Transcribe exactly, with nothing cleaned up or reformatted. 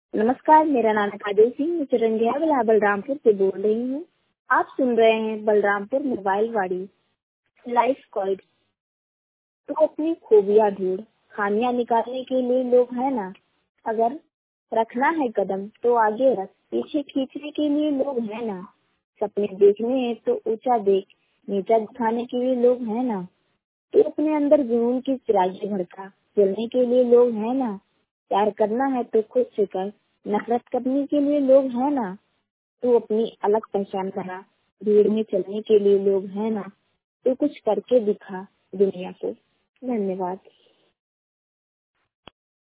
नमस्कार, मेरा नाम है काजल सिंह। मैं चिरंगिया बलरामपुर से बोल रही हूँ। आप सुन रहे हैं बलरामपुर मोबाइल वाड़ी लाइफ कॉइड। तो अपनी खूबियाँ ढूंढ, खामियां निकालने के लिए लोग है ना। अगर रखना है कदम तो आगे रख, पीछे खींचने के लिए लोग है ना। सपने देखने हैं तो ऊंचा देख, नीचा दिखाने के लिए लोग है ना। तो अपने अंदर जुनून की चिरागे भड़का, जलने के लिए लोग है ना। प्यार करना है तो खुद से कर, नफरत करने के लिए लोग है ना। तू अपनी अलग पहचान बना, भीड़ में चलने के लिए लोग है ना। तू कुछ करके दिखा दुनिया को। धन्यवाद।